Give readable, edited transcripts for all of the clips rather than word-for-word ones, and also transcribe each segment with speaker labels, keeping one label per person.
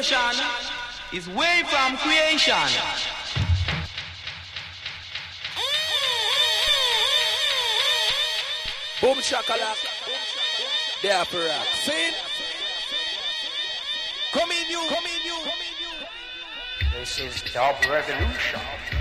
Speaker 1: Revelation is way from creation.
Speaker 2: Boom shakalak, there for rock. See? Come in you.
Speaker 3: This is Dub Revolution.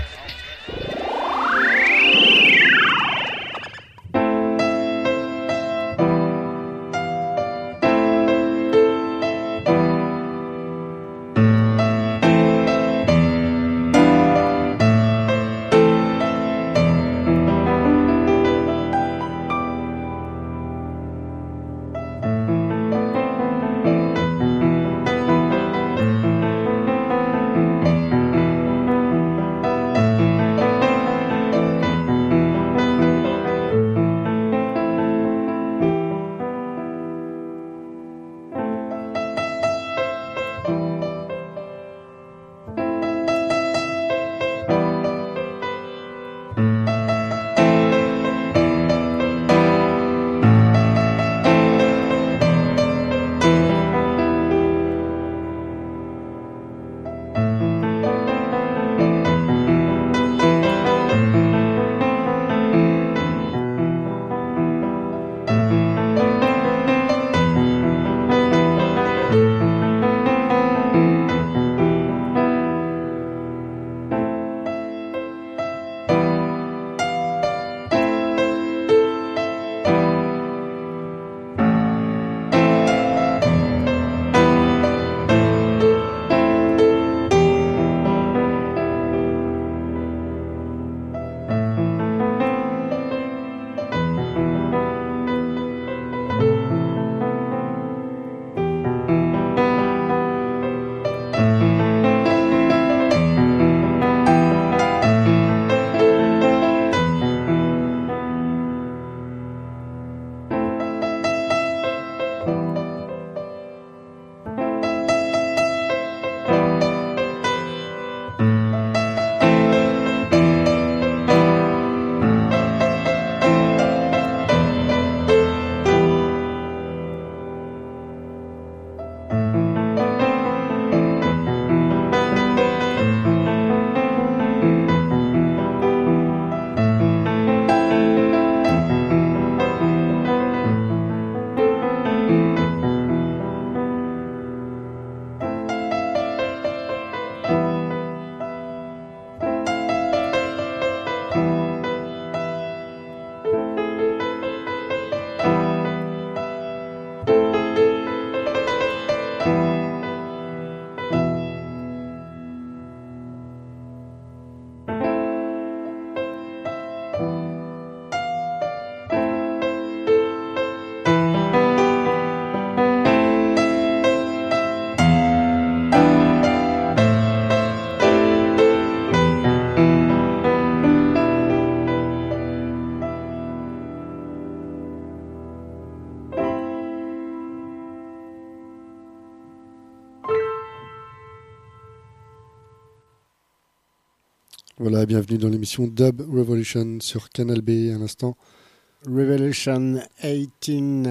Speaker 4: Voilà, bienvenue dans l'émission Dub Revolution sur Canal B à l'instant.
Speaker 5: Revelation 18,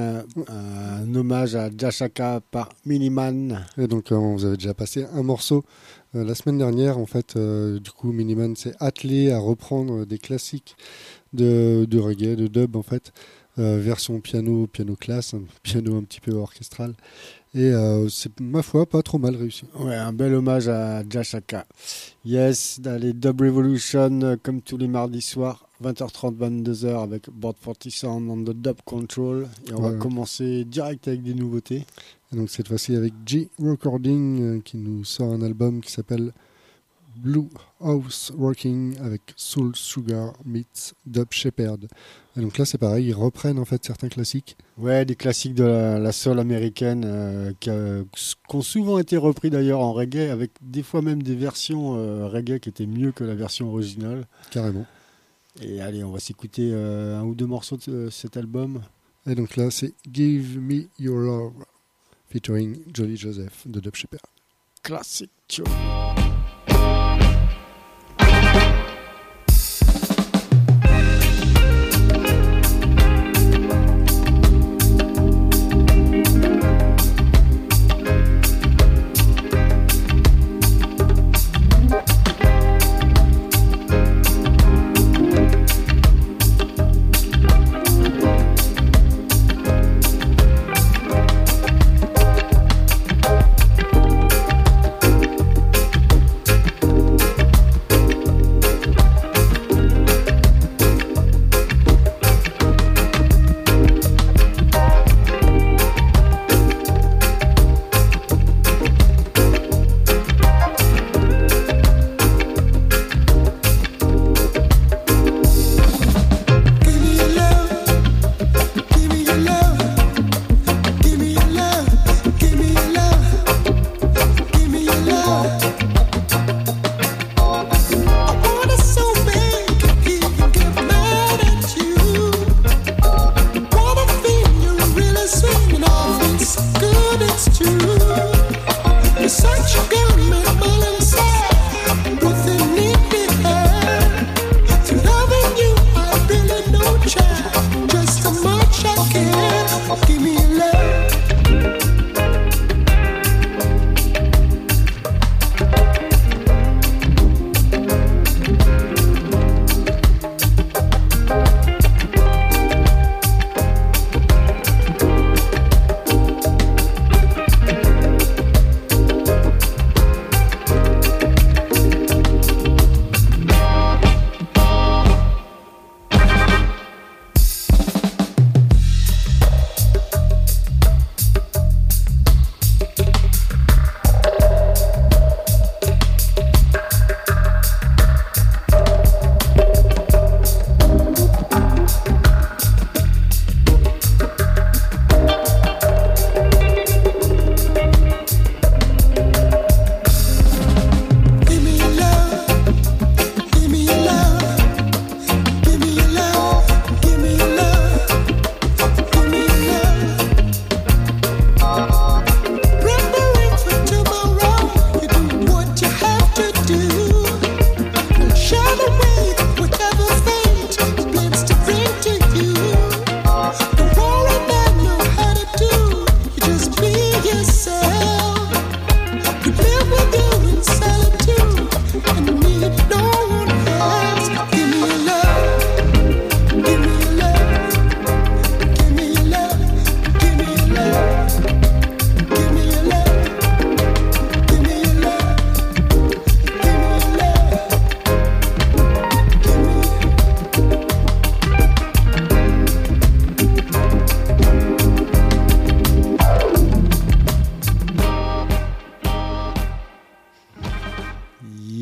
Speaker 5: un hommage à Jashaka par Miniman.
Speaker 4: Et donc on vous avait déjà passé un morceau la semaine dernière. En fait, du coup, Miniman s'est attelé à reprendre des classiques de reggae, de dub en fait, version piano classe, un piano un petit peu orchestral. Et c'est, ma foi, pas trop mal réussi.
Speaker 5: Ouais, un bel hommage à Jashaka. Yes, dans les Dub Revolution, comme tous les mardis soirs, 20h30, 22h, avec Board 40 Sound on the Dub Control. Et on va commencer direct avec des nouveautés.
Speaker 4: Et donc cette fois-ci avec G Recording, qui nous sort un album qui s'appelle Blue House Rocking avec Soul Sugar meets Dub Shepherd. Et donc là c'est pareil, ils reprennent en fait certains classiques.
Speaker 5: Ouais, des classiques de la soul américaine qui ont souvent été repris d'ailleurs en reggae, avec des fois même des versions reggae qui étaient mieux que la version originale.
Speaker 4: Carrément.
Speaker 5: Et allez, on va s'écouter un ou deux morceaux de cet album.
Speaker 4: Et donc là c'est Give Me Your Love featuring Jolly Joseph de Dub Shepherd.
Speaker 5: Classic tune.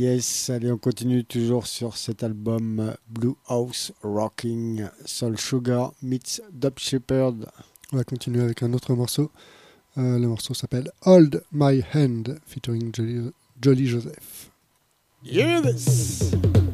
Speaker 5: Yes, allez, on continue toujours sur cet album Blue House Rocking, Soul Sugar meets Dub Shepherd.
Speaker 4: On va continuer avec un autre morceau. Le morceau s'appelle Hold My Hand, featuring Jolly Joseph.
Speaker 5: Yes!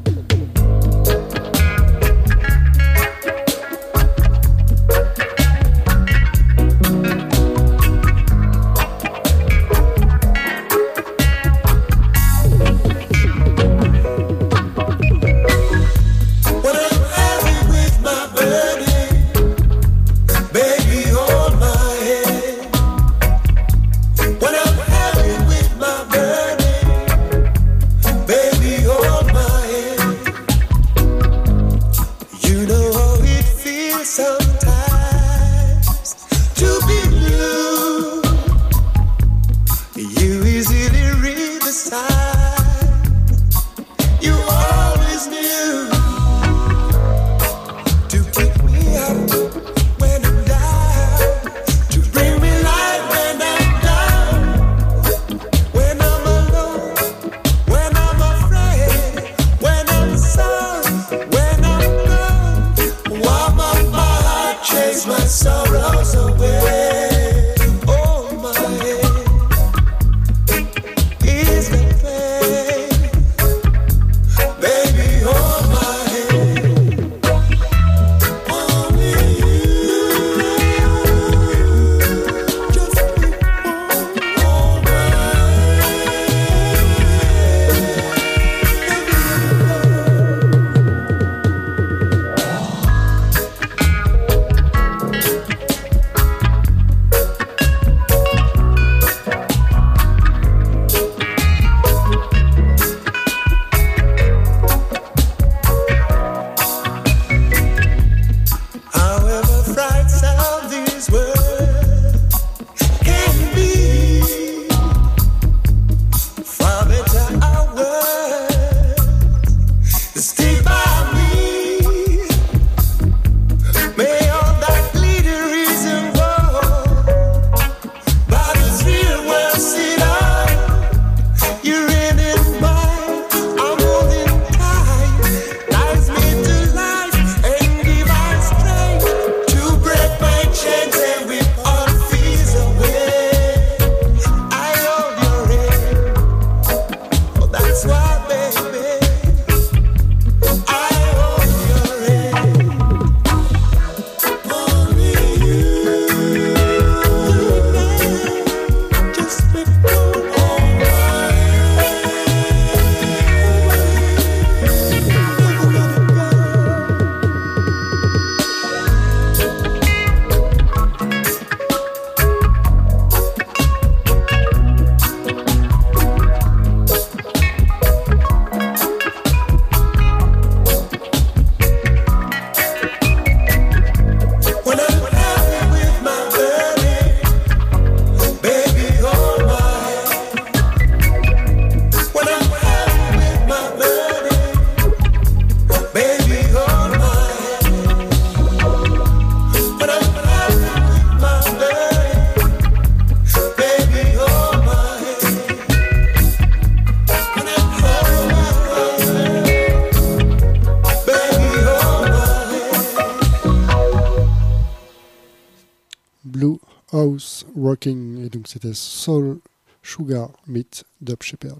Speaker 4: Rocking, et donc c'était Soul Sugar meets Dub Shepherd.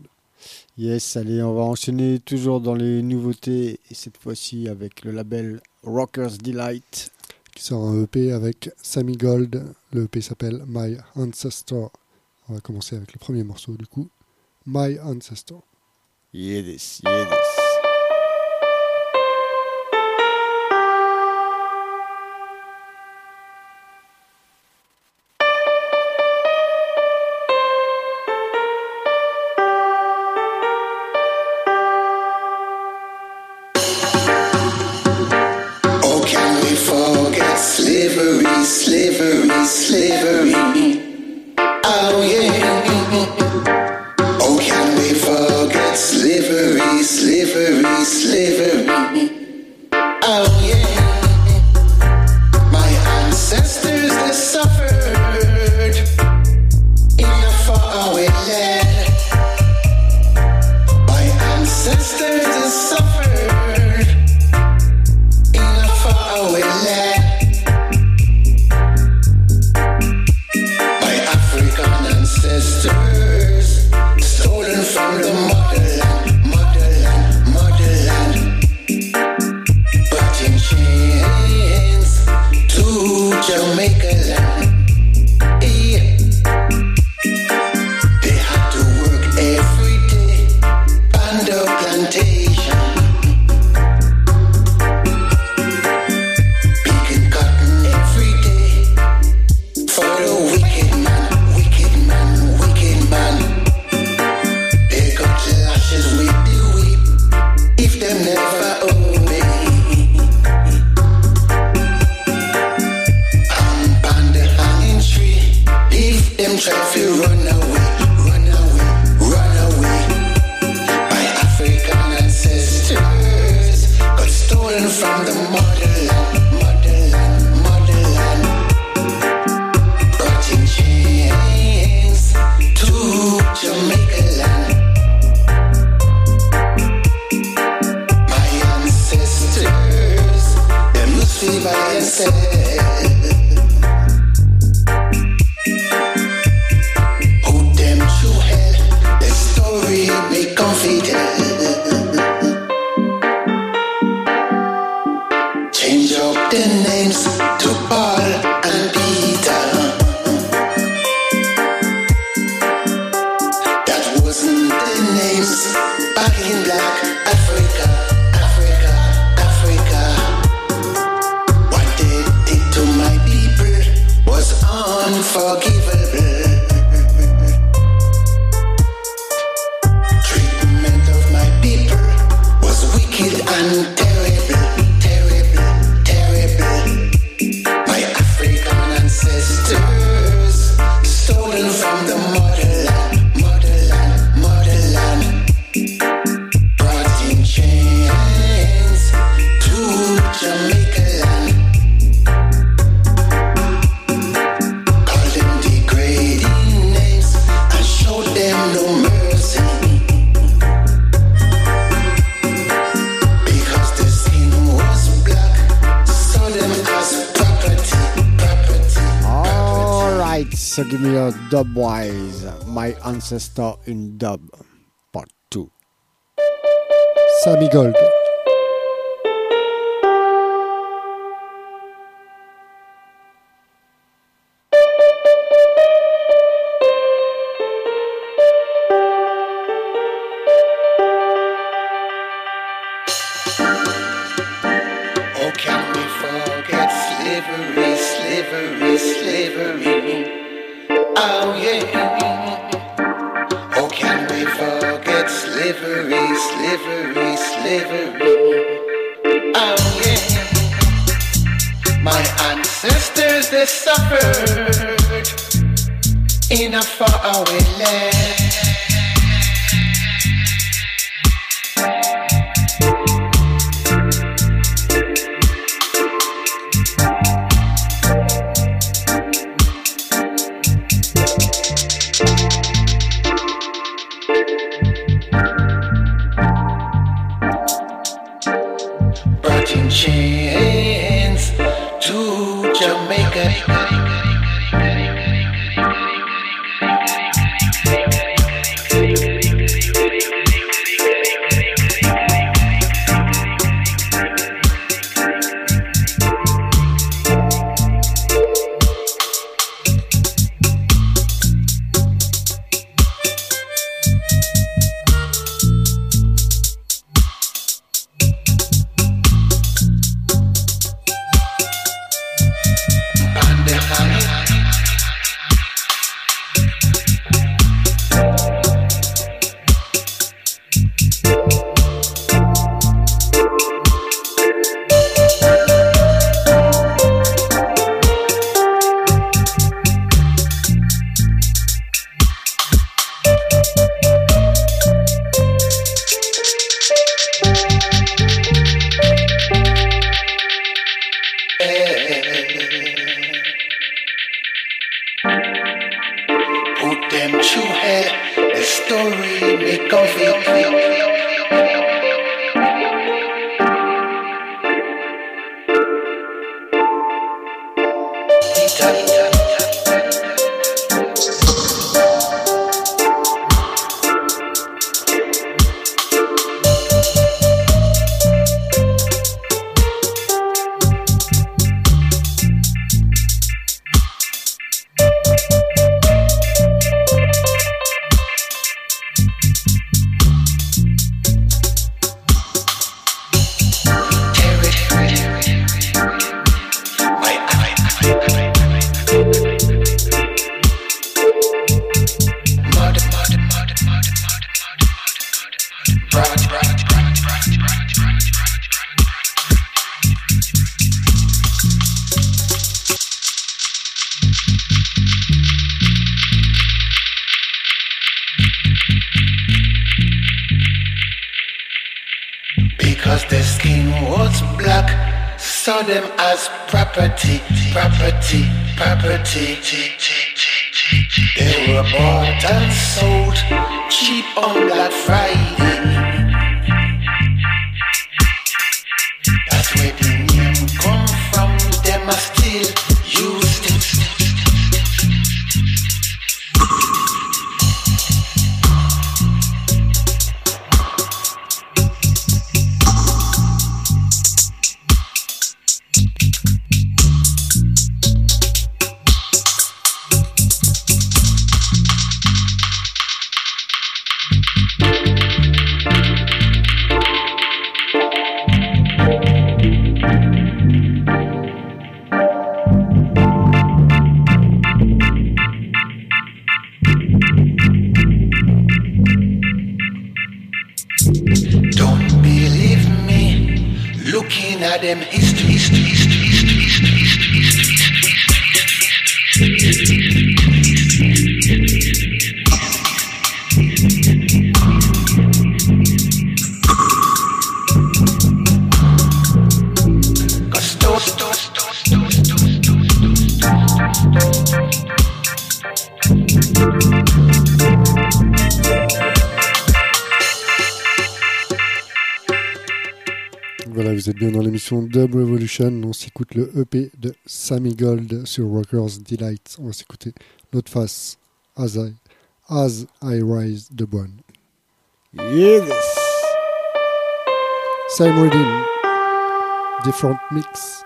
Speaker 5: Yes, allez, on va enchaîner toujours dans les nouveautés, et cette fois-ci avec le label Rockers Delight.
Speaker 4: Qui sort un EP avec Sammy Gold. Le EP s'appelle My Ancestor. On va commencer avec le premier morceau du coup, My Ancestor.
Speaker 5: Yes.
Speaker 6: Slavery. Oh yeah. Oh, can we forget slavery? in black. Africa, Africa, Africa. What they did to my people was unforgivable. Treatment of my people was wicked and terrible, terrible, terrible. My African ancestors stolen from the motherland, motherland, motherland. Brought in chains to Jamaica land. Call them degrading names and show them no mercy. Because the skin was black, saw them as property, property.
Speaker 5: All right, so give me a Dubwise, My Ancestor in Dub, part 2.
Speaker 4: Sammy Gold.
Speaker 6: Oh, can we forget slavery, slavery, slavery? Oh, yeah. Oh, can we forget slavery, slavery, slavery? Oh, yeah. My ancestors, they suffered in a faraway land. Brought in chains to Jamaica. Put them through hell, the story make of it. Because their skin was black, saw them as property, property, property. They were bought and sold cheap on Black Friday. That's where the name come from. Them are still used it. of them history.
Speaker 4: Voilà, vous êtes bien dans l'émission Dub Revolution. On s'écoute le EP de Sammy Gold sur Rockers Delight. On va s'écouter l'autre face, As I Rise de Boine.
Speaker 5: Yes.
Speaker 4: Same reading, different mix.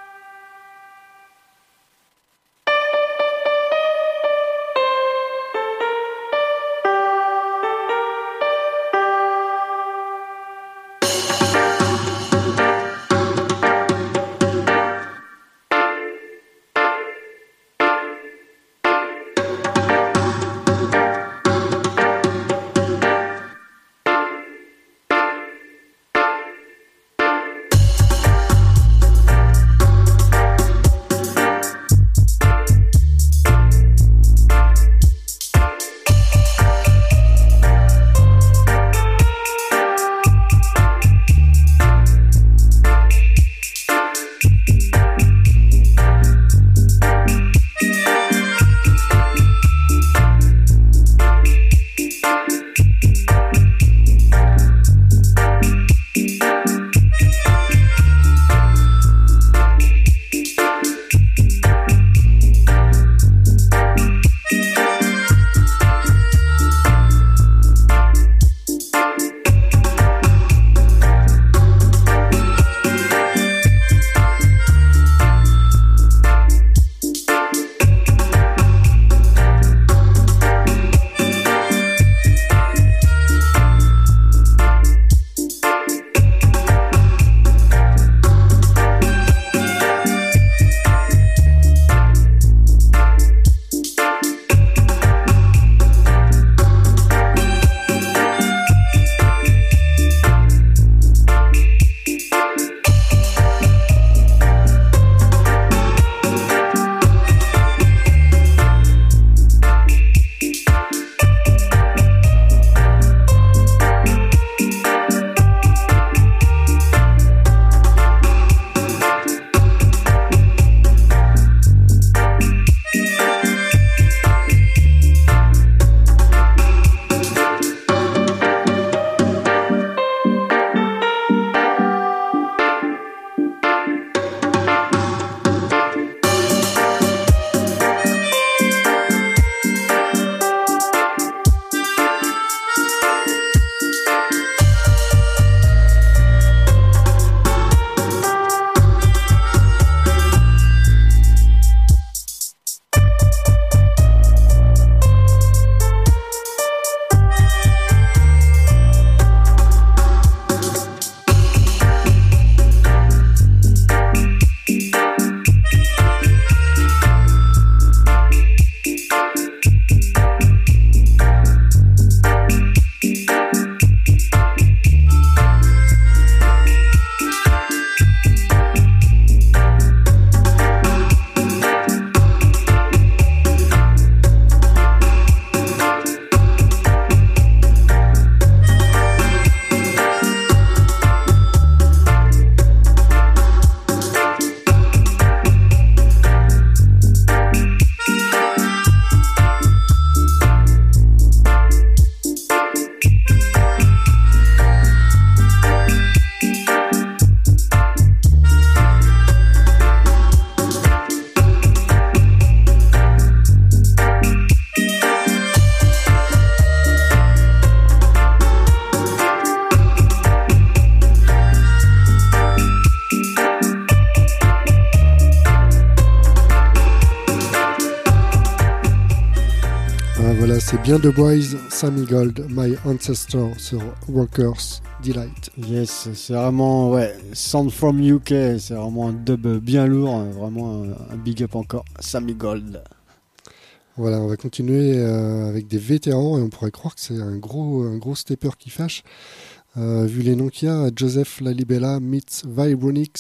Speaker 4: C'est bien de Boys, Sammy Gold, My Ancestor sur Rockers Delight.
Speaker 5: Yes, c'est vraiment, ouais, Sound from UK, c'est vraiment un dub bien lourd, vraiment un big up encore, Sammy Gold.
Speaker 4: Voilà, on va continuer avec des vétérans et on pourrait croire que c'est un gros stepper qui fâche. Vu les noms qu'il y a, Joseph Lalibela meets Vibronix,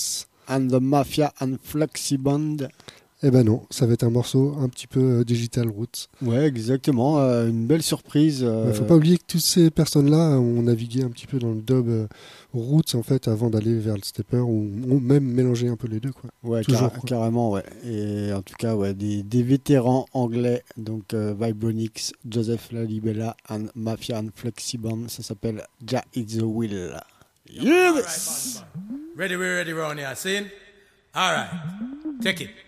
Speaker 5: and the Mafia and Flexi Band.
Speaker 4: Eh ben non, ça va être un morceau un petit peu digital roots.
Speaker 5: Ouais, exactement, une belle surprise.
Speaker 4: Faut pas oublier que toutes ces personnes-là ont navigué un petit peu dans le dub roots en fait avant d'aller vers le stepper ou ont même mélangé un peu les deux quoi.
Speaker 5: Ouais,
Speaker 4: toujours,
Speaker 5: carrément, ouais. Et en tout cas, ouais, des vétérans anglais, donc Vibronix, Joseph Lalibela and Mafia and Flexi Band, ça s'appelle Jah is the Will. Yes!
Speaker 7: Ready, we're ready round here, see? All right, take it.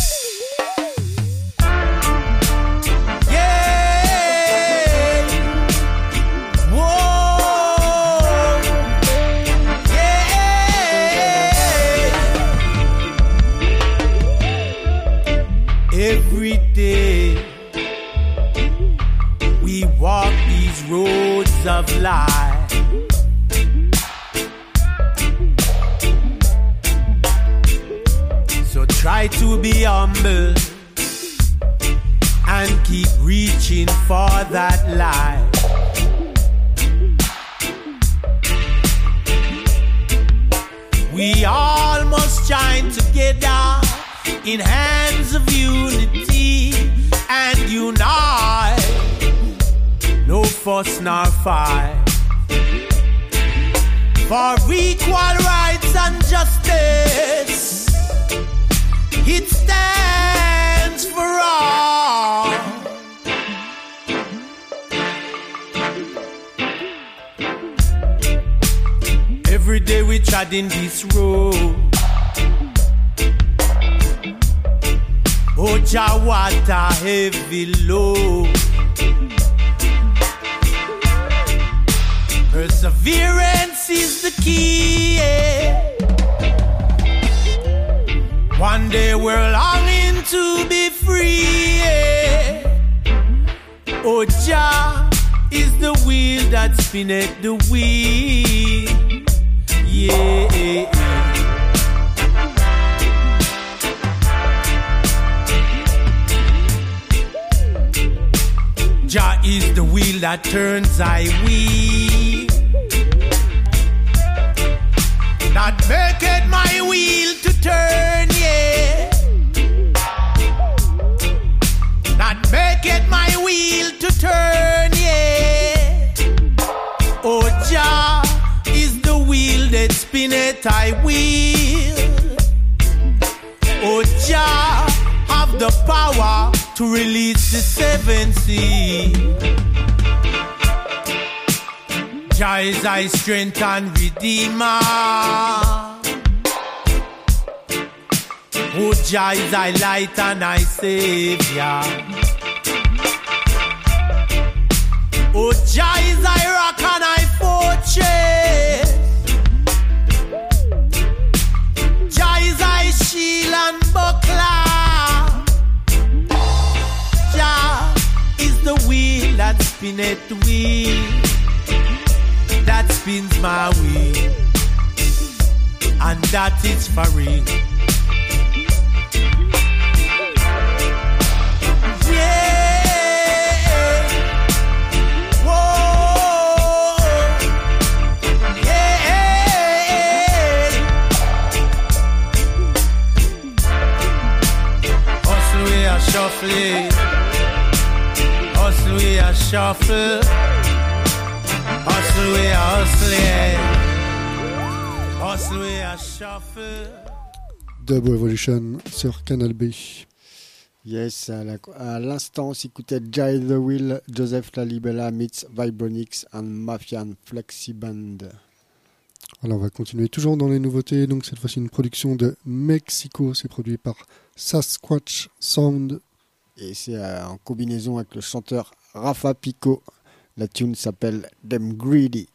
Speaker 1: Every day we walk these roads of life. So try to be humble and keep reaching for that light. We all must join together in hands of unity and unite. No fuss nor fight. For equal rights and justice, it stands for all. Every day we tread in this road. Oh, Jah, what a heavy load. Perseverance is the key. One day we're longing to be free. Oh, Jah is the wheel that spinneth the wheel. Yeah. Jah is the wheel that turns I wheel, that maketh my wheel to turn, yeah. That maketh my wheel to turn, yeah. Oh, Jah is the wheel that spinneth I wheel. Oh, Jah have the power to release the 7 seas. Jah is thy strength and redeemer. Oh, Jah is thy light and thy savior. Oh, Jah is thy rock and thy fortress. Jah is thy shield and buckler. The wheel that spinneth the wheel, that spins my wheel, and that is for real. Yeah, whoa, yeah. Hustle we are shuffling. Hustle we a shuffle, hustle we a hustling, hustle we a shuffle.
Speaker 4: Dub Revolution sur Canal B.
Speaker 5: Yes, à l'instant on s'écoutait Jah is the Will, Joseph Lalibela meets Vibronix and Mafia and Flexi Band.
Speaker 4: Alors on va continuer toujours dans les nouveautés, donc cette fois-ci une production de Mexico, c'est produit par Sasquatch Sound.
Speaker 5: Et c'est en combinaison avec le chanteur Rafa Pico. La tune s'appelle Them Greedy.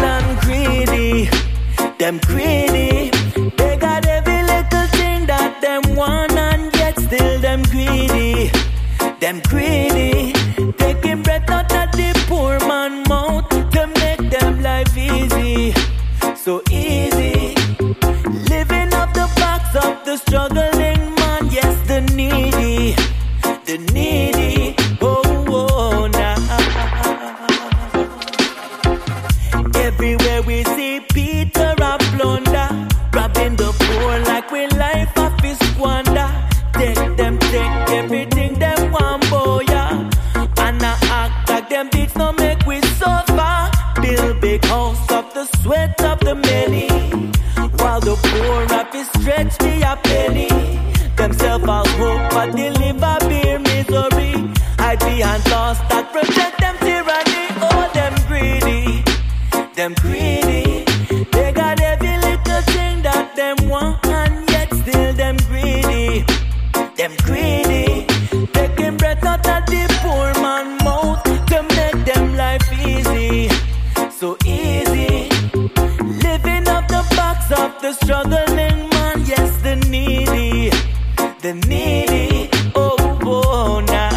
Speaker 8: Them greedy, they got every little thing that them want and yet still them greedy. Them greedy, taking breath out of the poor man mouth to make them life easy. So easy, living off the backs of the struggling man. Yes, the needy, oh now. Everywhere we see Peter a plunder, robbing the poor like we life of his squander. Take everything them want, boy, yeah. And I act like them beats no make we suffer. Build big house of the sweat of the many, while the poor have to stretch me a penny. Themself as hope but deliver beer misery. Hide behind laws that protect them tyranny. Oh, them greedy. They got every little thing that them want and yet still them greedy. Them greedy, taking breath out of the poor man mouth to make them life easy. So easy, living off the backs of the struggling man. Yes, the needy, oh now.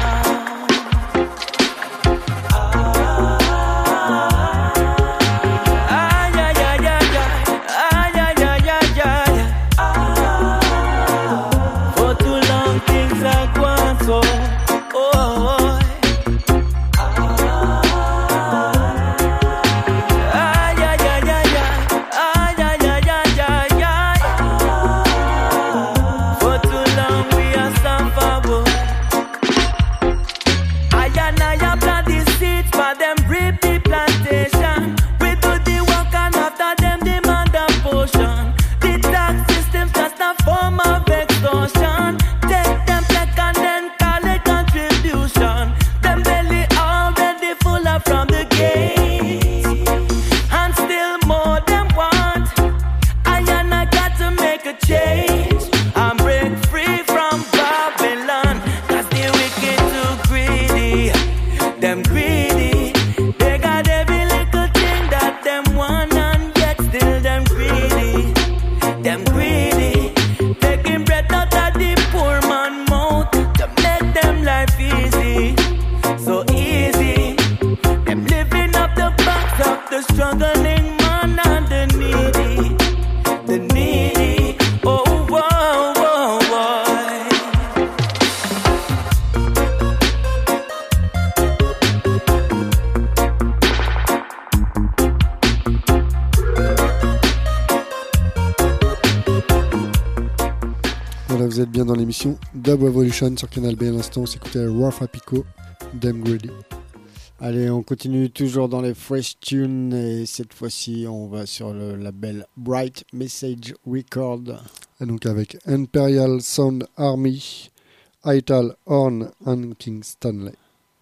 Speaker 4: Vous êtes bien dans l'émission Dub Revolution sur Canal B. À l'instant, on s'écoutait Rafa Pico, Damn Greedy.
Speaker 5: Allez, on continue toujours dans les fresh tunes et cette fois-ci, on va sur le label Bright Message Record.
Speaker 4: Et donc avec Imperial Sound Army, Ital Horn and King Stanley.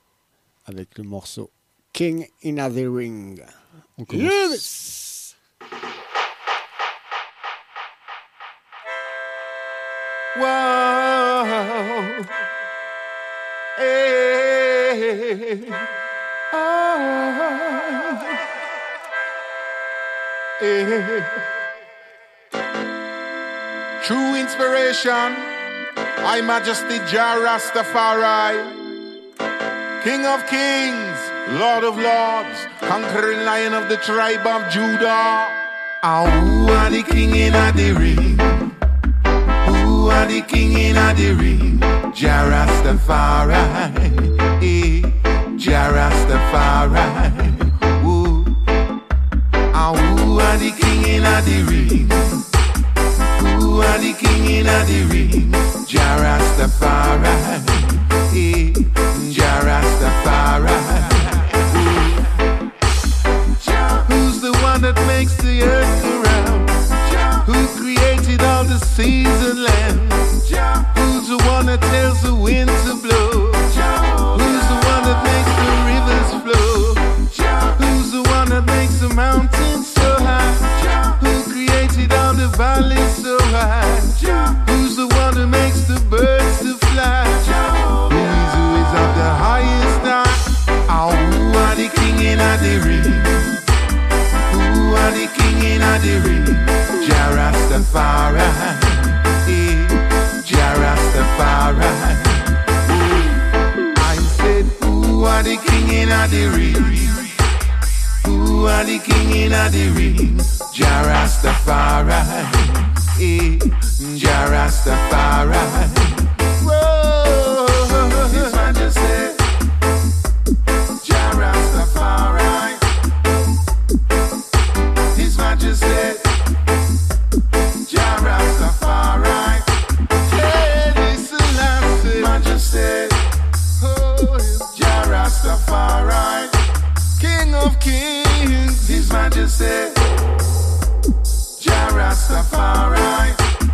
Speaker 5: Avec le morceau King in the Ring.
Speaker 4: On commence.
Speaker 5: Yes!
Speaker 9: Whoa, hey, oh, hey. True inspiration, High Majesty Jah Rastafari, King of Kings, Lord of Lords, conquering Lion of the tribe of Judah. Who are the King in the ring? Who are the King in the ring? Jah Rastafari, Jah Rastafari. Who are the King in the ring? Who are the King in the ring? Jah Rastafari, Jah Rastafari. Who's the one that makes the earth go round? Who created all the seas and land? Who's the one that tells the wind to blow? Who's the one that makes the rivers flow? Who's the one that makes the mountains so high? Who created all the valleys so high? Who's the one that makes the birds to fly? Who is of the highest high? Who are the King in the ring? Who are the King in the ring? Jah Rastafari, the ring? Who are the king in the ring? Jah Rastafari, Jah Rastafari. Whoa, His Majesty, Jah Rastafari, His Majesty, Jah Rastafari. Hey, Selassie, Majesty, oh, Jah Rastafari, King of Kings, His Majesty, Jah Rastafari.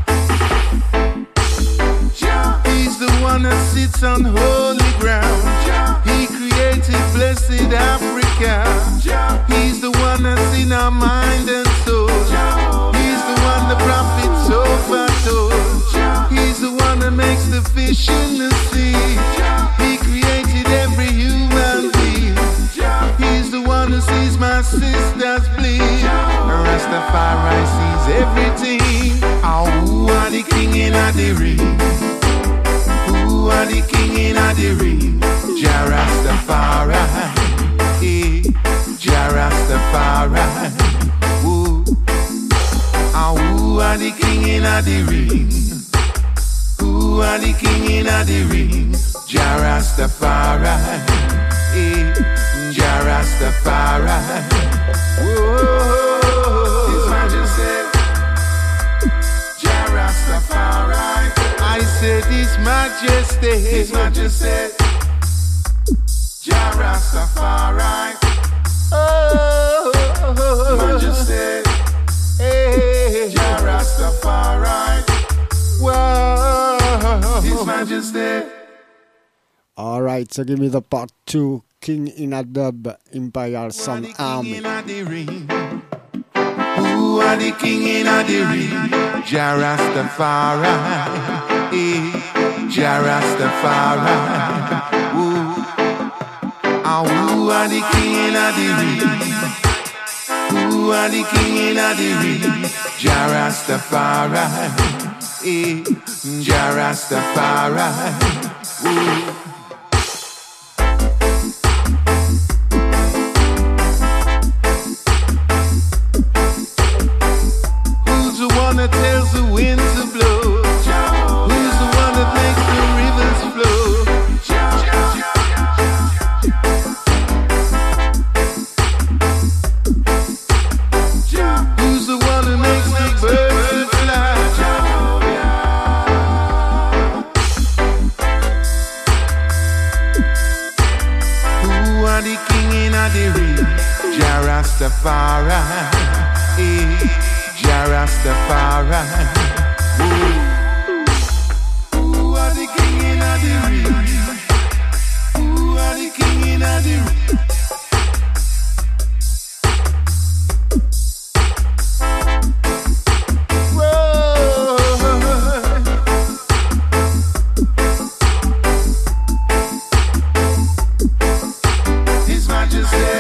Speaker 9: Jah, He's the one that sits on holy ground. Jah, He created blessed Africa. Jah, He's the one that's in our mind and soul. Jah, He's the one the prophets overtold. Jah, He's the one that makes the fish in the sea. Jah, He created every human being. Jah, He's the one who sees my sisters bleed. Rastafari sees everything. Oh, who are the king in the ring? Who are the king in the ring? Jah Rastafari, Jah Rastafari. Who are the king in the ring? Who are the king in the ring? Jah Rastafari, Jah Rastafari. Whoa, His Majesty, Jah Rastafari. I said His Majesty, His Majesty, Jah Rastafari. Oh, Majesty, hey, Jah Rastafari. Whoa, His Majesty.
Speaker 5: All right, so give me the part 2. King in a Dub, Imperial Sound Army.
Speaker 9: Who are the king in the ring? Jah Rastafari, Jah Rastafari. Who are the king in the ring? Who are the king in the ring? Jah Rastafari, Jah Rastafari. Who's the one that tells the wind to blow? Who's the one that makes the rivers flow? Who's the one that makes the birds to fly? Who are the king in the ring? Jah Rastafari, Jah Rastafari. Who are the king in the ring? Who are the king in the ring? His Majesty,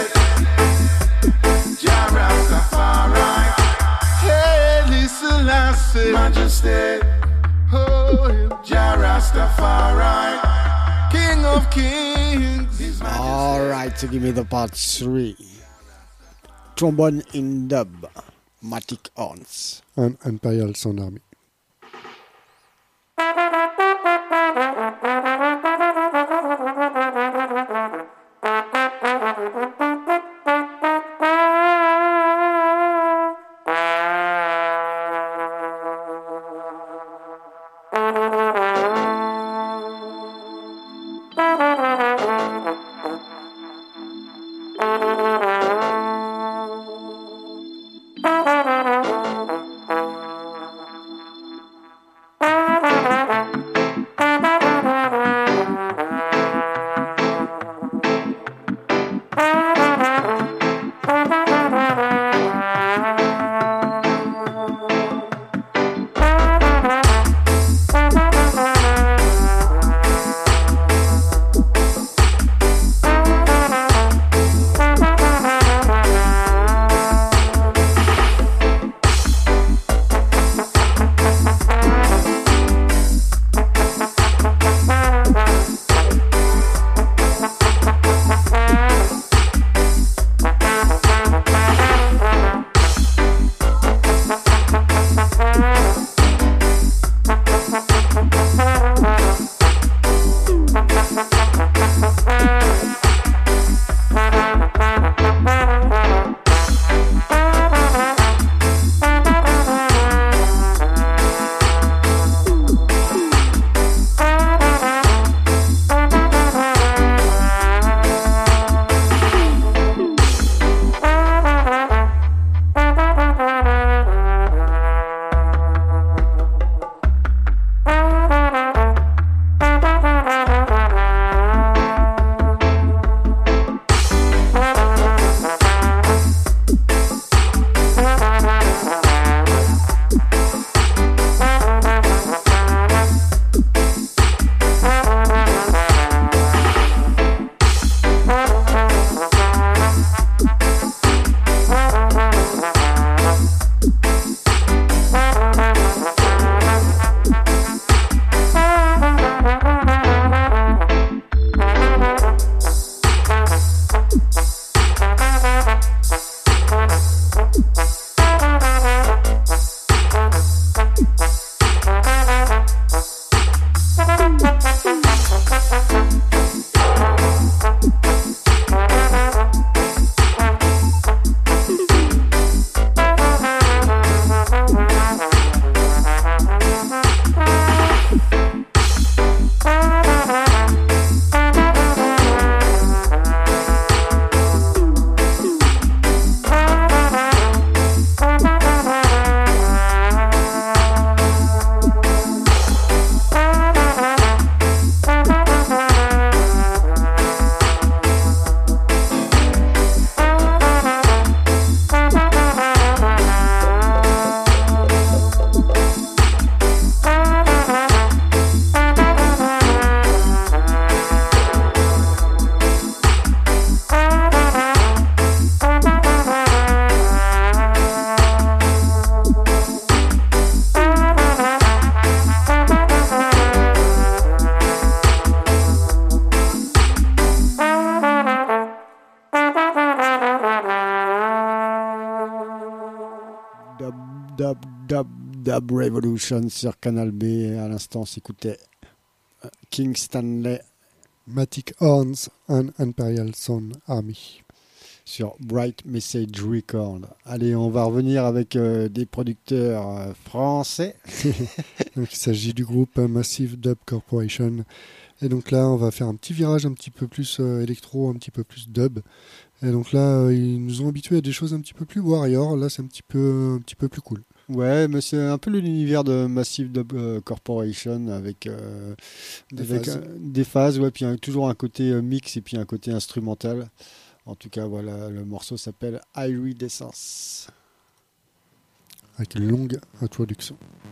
Speaker 9: Jah Rastafari. Haile Selassie, Majesty, oh, Jah Rastafari, King of Kings. His Majesty.
Speaker 5: All right, so give me the part 3. Trombone in Dub, Matic Horns.
Speaker 4: Un Imperial Sound Army.
Speaker 5: Dub Revolution sur Canal B. À l'instant, on s'écoutait King Stanley
Speaker 4: Matic Horns and Imperial Sound Army
Speaker 5: sur Bright Message Record. Allez, on va revenir avec des producteurs français.
Speaker 4: Donc, il s'agit du groupe Massive Dub Corporation. Et donc là, on va faire un petit virage un petit peu plus électro, un petit peu plus dub. Et donc là, ils nous ont habitués à des choses un petit peu plus warrior. Là, c'est un petit peu plus cool.
Speaker 5: Ouais, mais c'est un peu l'univers de Massive Dub Corporation avec des phases, ouais, puis toujours un côté mix et puis un côté instrumental. En tout cas, voilà, le morceau s'appelle Iridescence.
Speaker 4: Avec une longue introduction.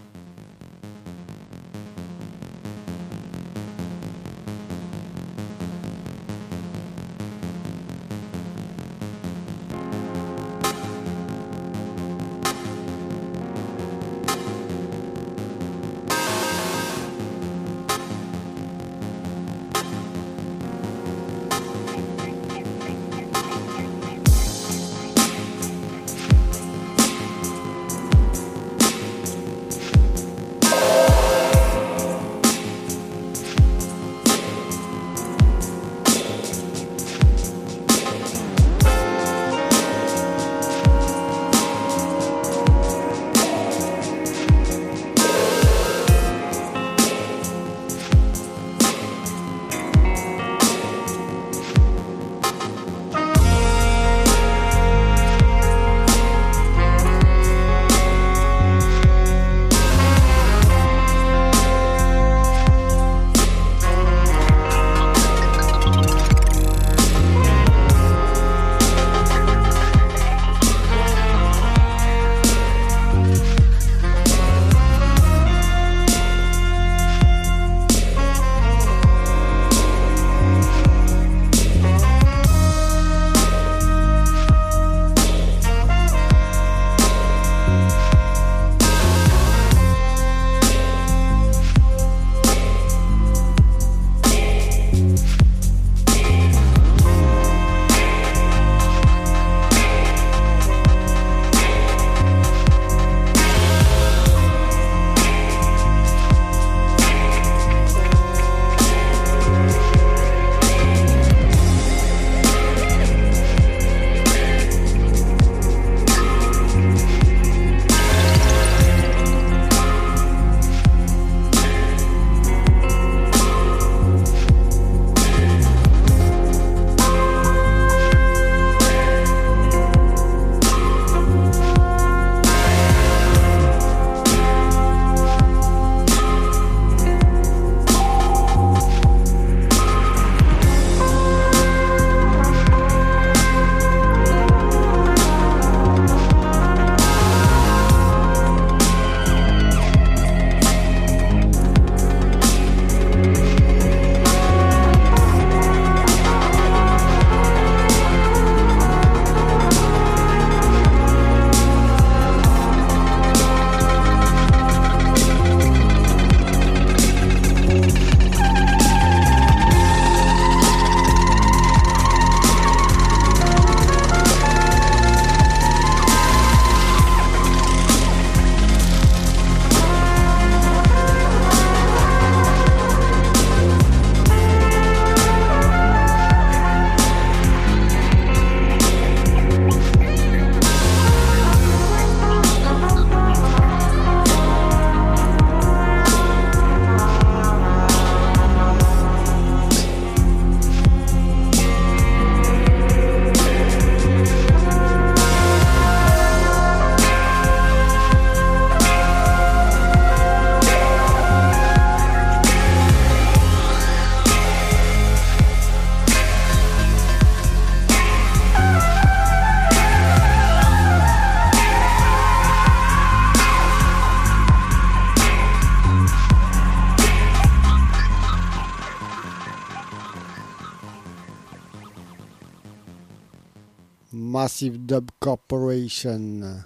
Speaker 5: Massive Dub Corporation.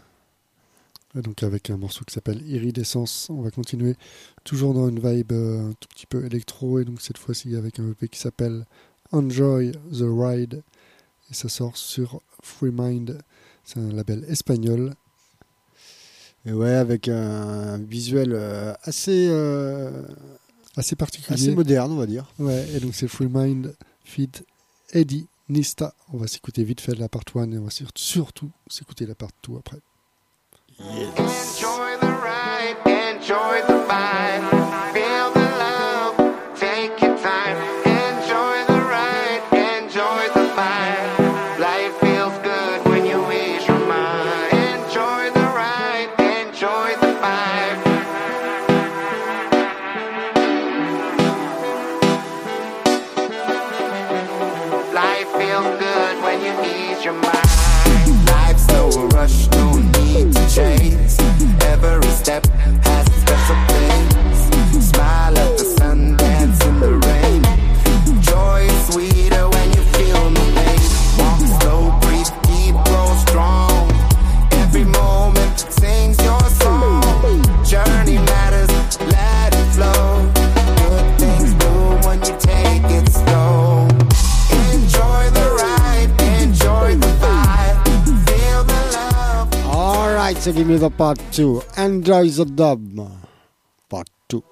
Speaker 4: Et donc avec un morceau qui s'appelle Iridescence, on va continuer toujours dans une vibe un tout petit peu électro, et donc cette fois-ci avec un EP qui s'appelle Enjoy the Ride, et ça sort sur Free Mind, c'est un label espagnol.
Speaker 5: Et ouais, avec un visuel assez
Speaker 4: particulier.
Speaker 5: Assez moderne, on va dire.
Speaker 4: Ouais, et donc c'est Free Mind feat. Eddie Nista. On va s'écouter vite fait la part 1 et on va surtout s'écouter la part 2 après.
Speaker 6: Yes. Enjoy the ride, enjoy the vibe, feel the love, take your time. Enjoy the ride, enjoy the vibe. Life feels good when you ease your mind. Enjoy the ride, enjoy the vibe. Life feels good when you ease your mind. Life's no rush, no need to chase. Every step has a special place. Smile at the sun, dance in the rain. Joy is sweeter when you feel no pain. Walk slow, breathe deep, grow strong. Every moment sings your song. Journey matters, let it flow. Good things bloom when you take it slow. Enjoy the ride, enjoy the vibe. Feel the love.
Speaker 5: Alright, so give me the part 2. Enjoy the dub. Part 2.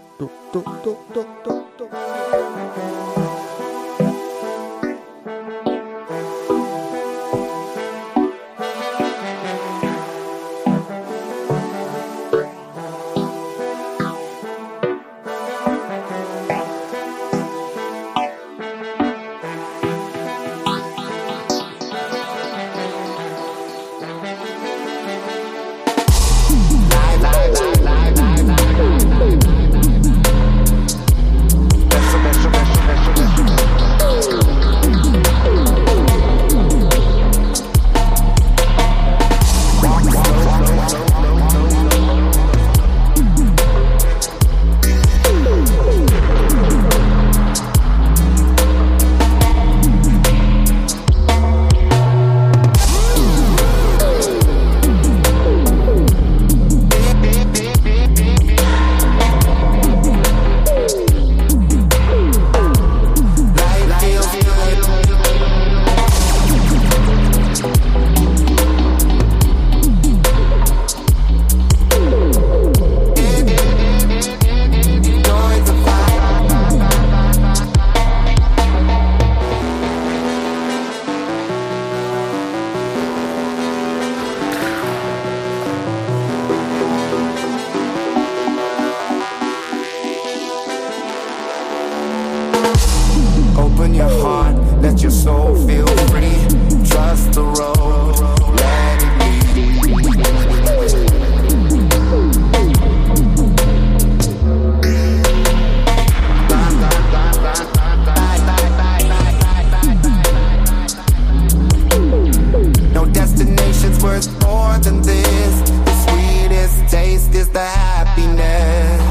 Speaker 6: Open your heart, let your soul feel free. Trust the road, let it be. No destination's worth more than this. The sweetest taste is the happiness.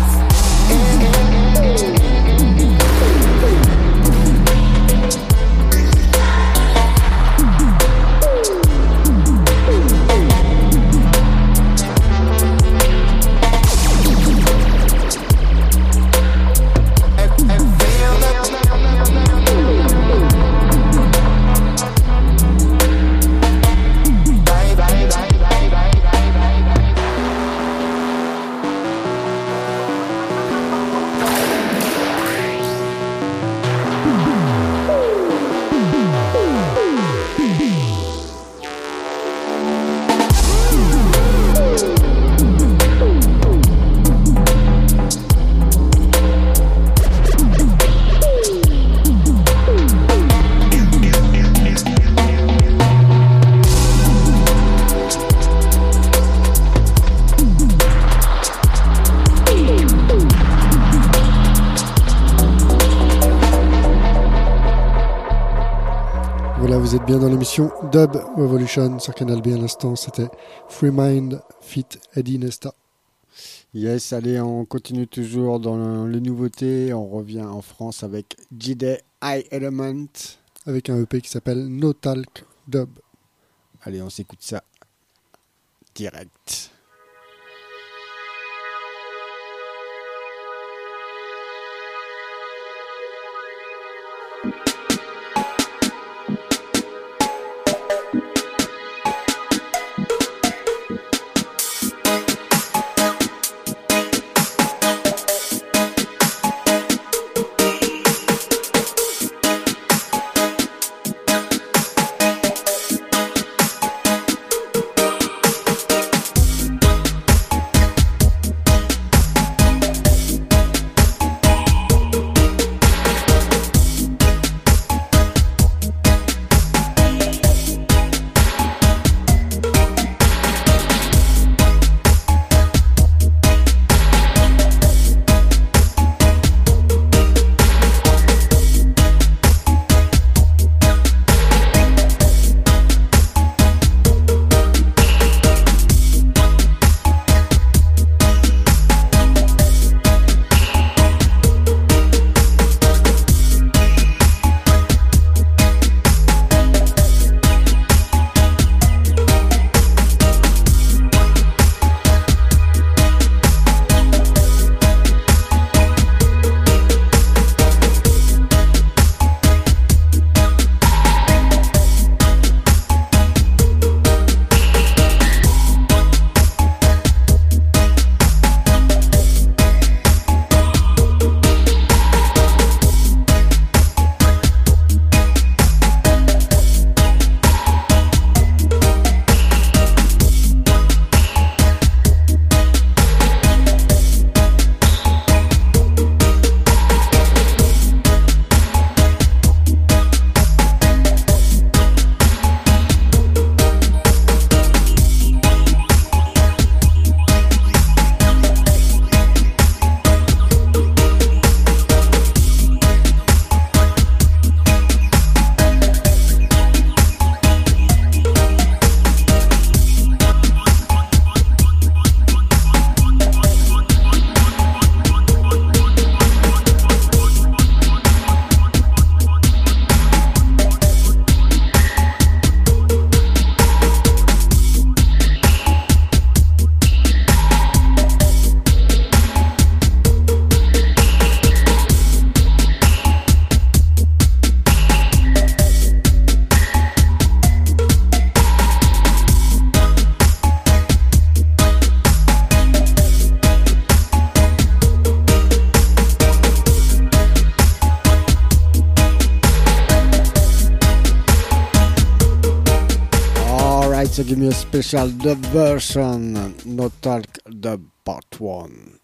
Speaker 4: Vous êtes bien dans l'émission Dub Revolution sur Canal B à l'instant, c'était Free Mind feat. Eddie Nesta.
Speaker 5: Yes, allez, on continue toujours dans les nouveautés, on revient en France avec J-Day High Element.
Speaker 4: Avec un EP qui s'appelle No Talk Dub.
Speaker 5: Allez, on s'écoute ça direct. so give me a special dub version, No Talk Dub Part 1.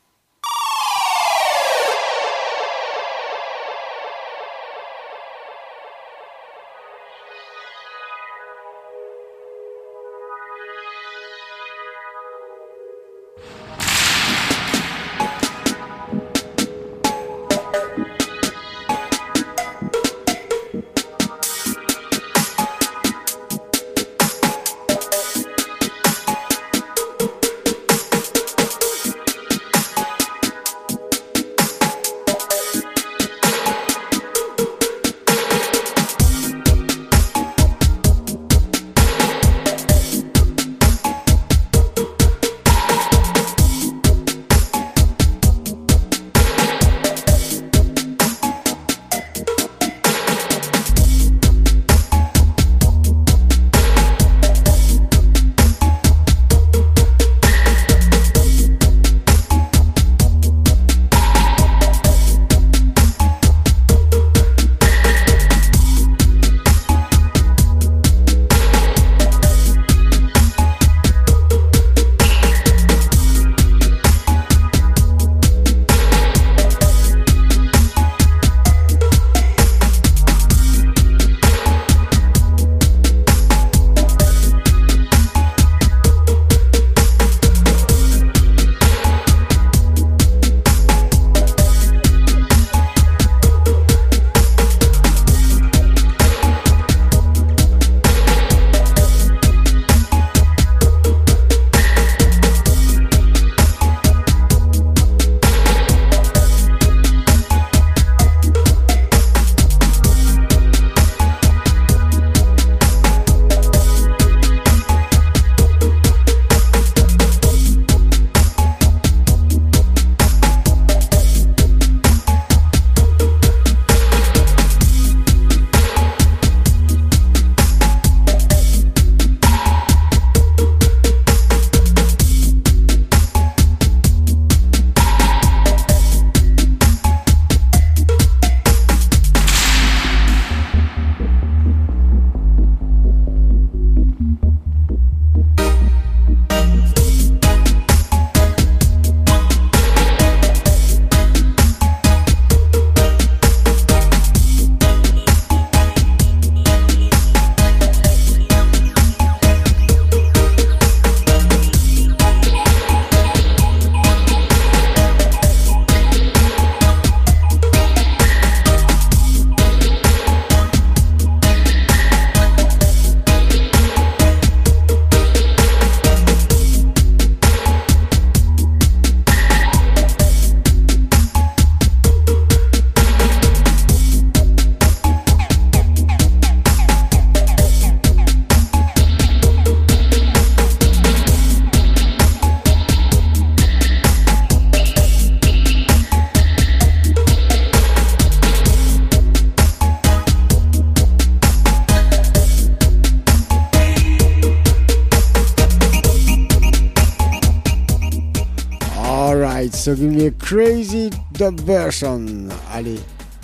Speaker 5: So give me a crazy dub version. Allez.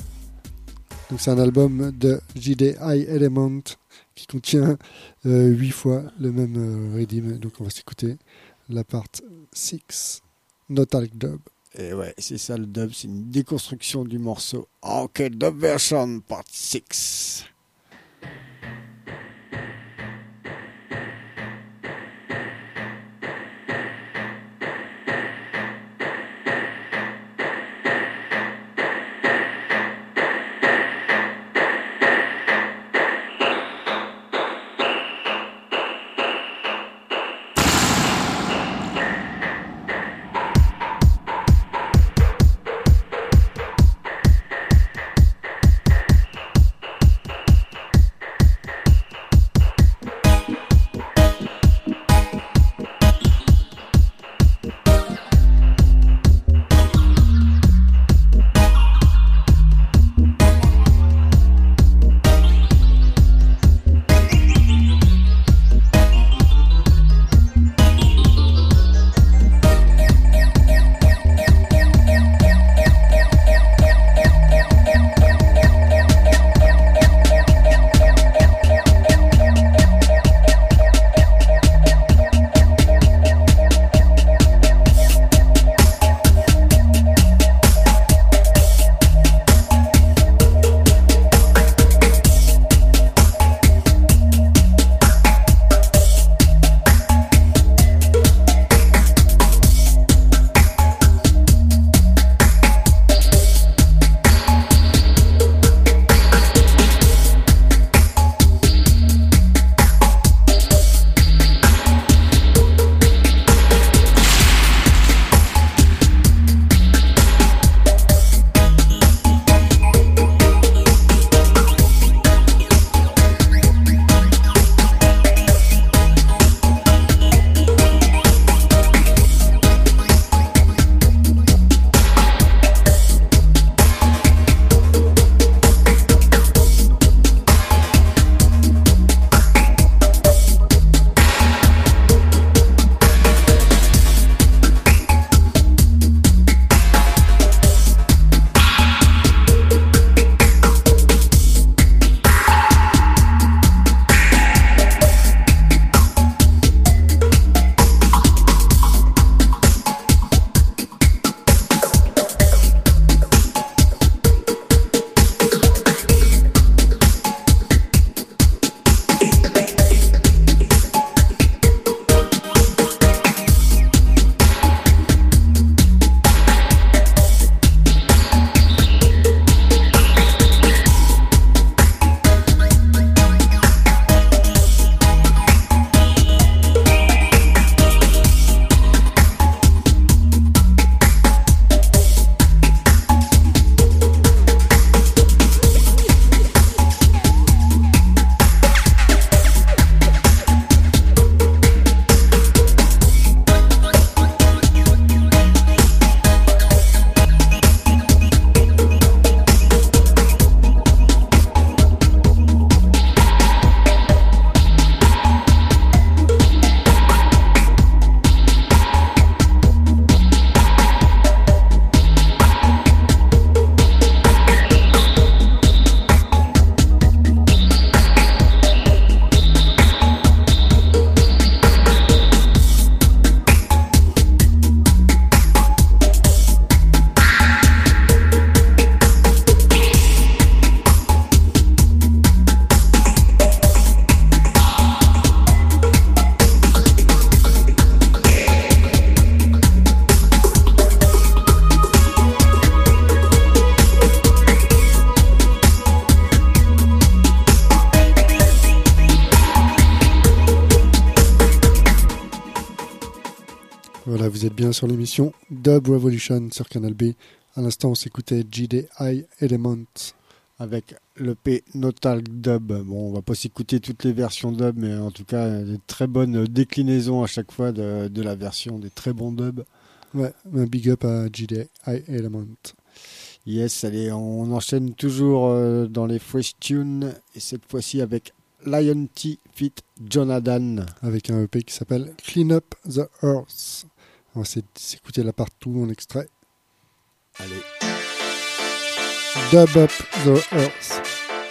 Speaker 4: Donc c'est un album de JDI Element qui contient 8 fois le même rhythm. Donc on va s'écouter la part 6, No Talk Dub.
Speaker 5: Et ouais, c'est ça le dub, c'est une déconstruction du morceau. Ok, dub version part 6.
Speaker 4: Voilà, vous êtes bien sur l'émission Dub Revolution sur Canal B. À l'instant, on s'écoutait GDI Element.
Speaker 5: Avec l'EP Notal Dub. Bon, on va pas s'écouter toutes les versions dub, mais en tout cas, des très bonnes déclinaisons à chaque fois de la version, des très bons dubs.
Speaker 4: Ouais, un big up à GDI Element.
Speaker 5: Yes, allez, on enchaîne toujours dans les fresh tunes, et cette fois-ci avec Lion T feat. Jonathan.
Speaker 4: Avec un EP qui s'appelle Clean Up the Earth. On va s'écouter la partout en extrait.
Speaker 5: Allez.
Speaker 4: Dub Up the Earth.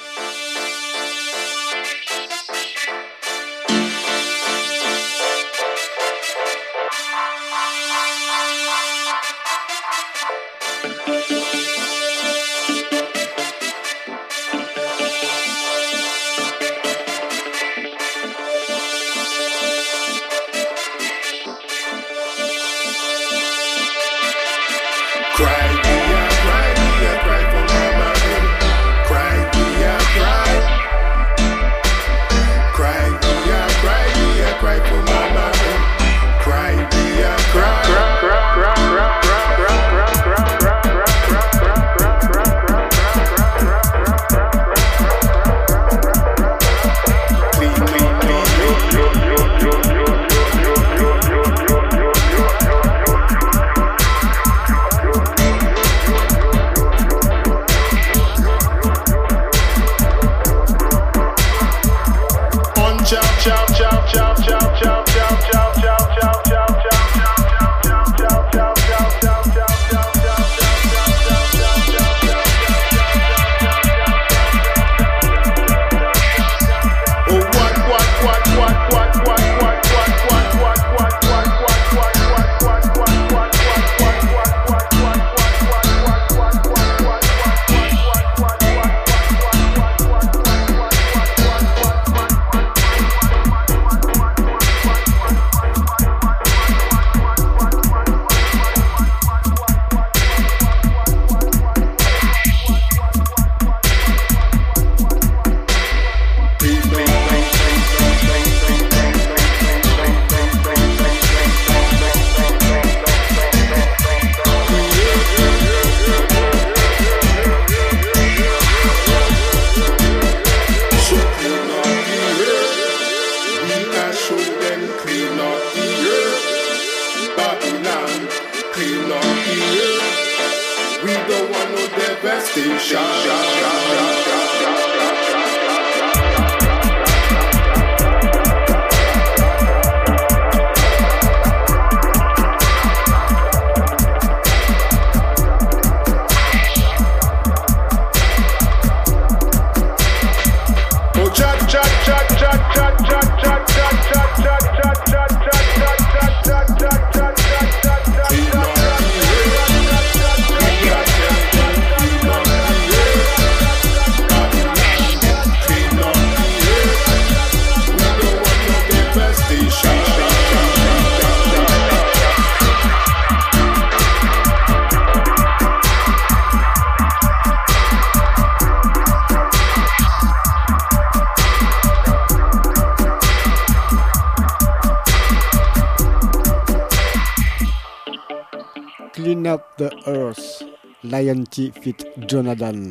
Speaker 5: The Earth, Lion T feat. Jonathan.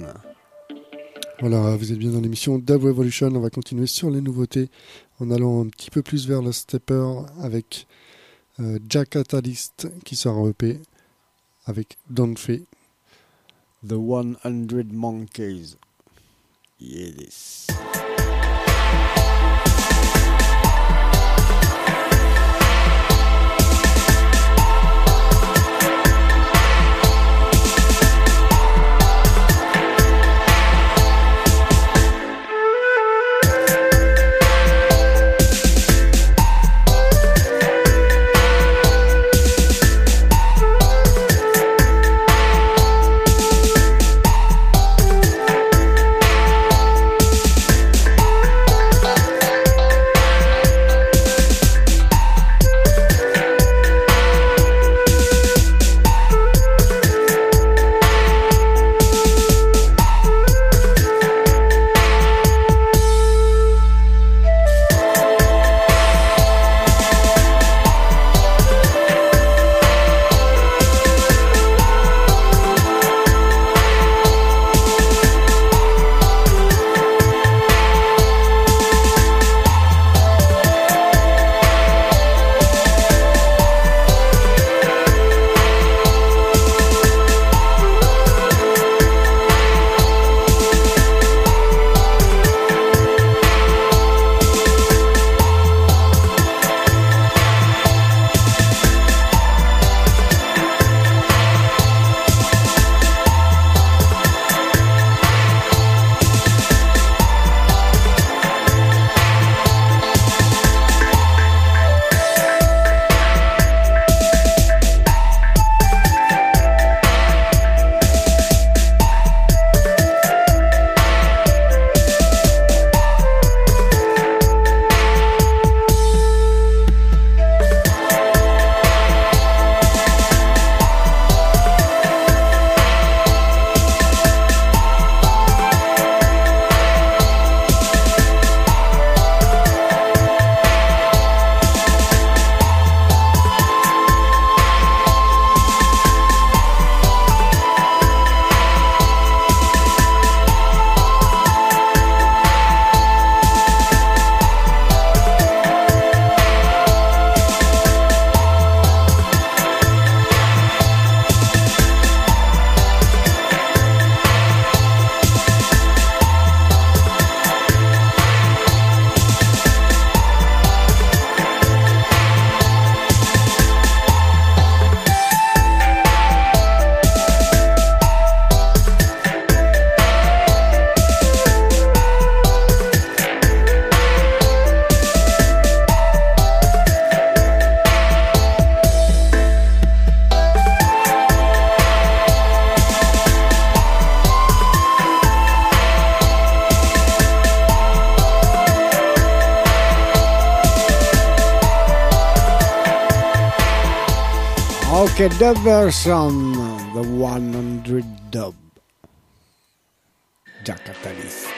Speaker 4: Voilà, vous êtes bien dans l'émission Dub Revolution. On va continuer sur les nouveautés en allant un petit peu plus vers le stepper avec Jack Catalyst qui sort un EP avec Don't Fe.
Speaker 5: The 100 Monkeys. Yes. Okay, dub version, the 100 dub. Jah Catalyst.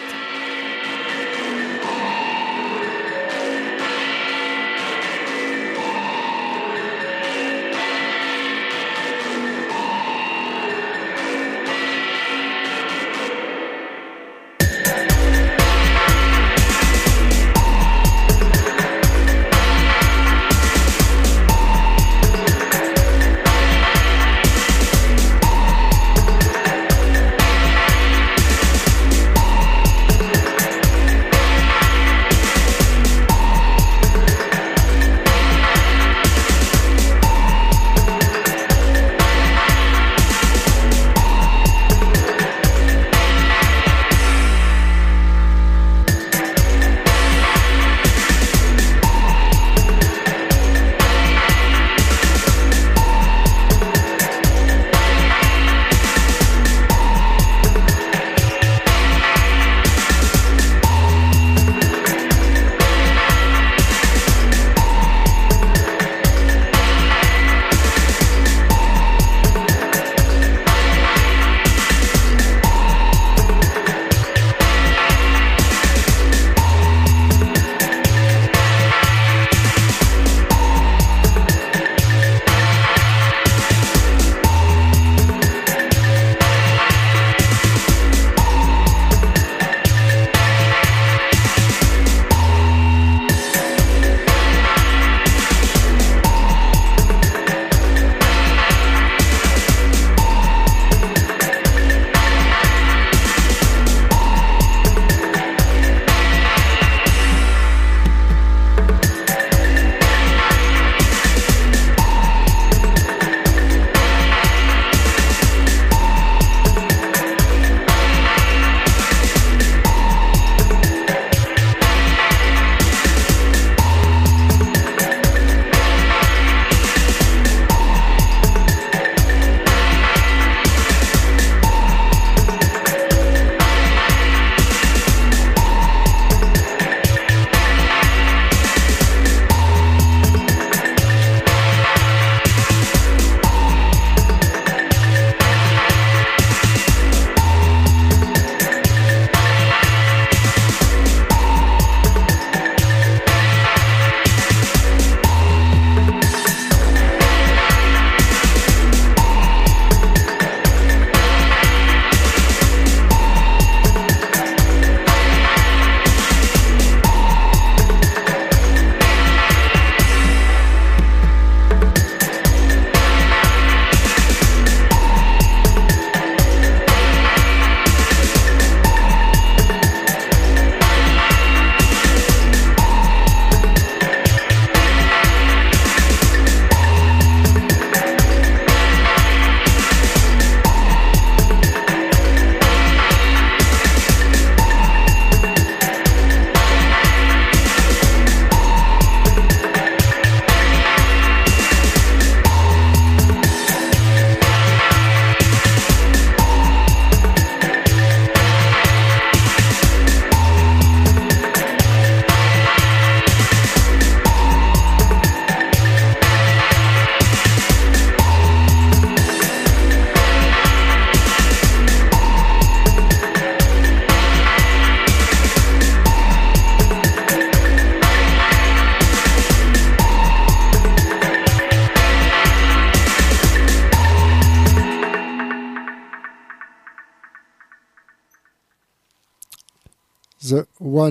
Speaker 5: The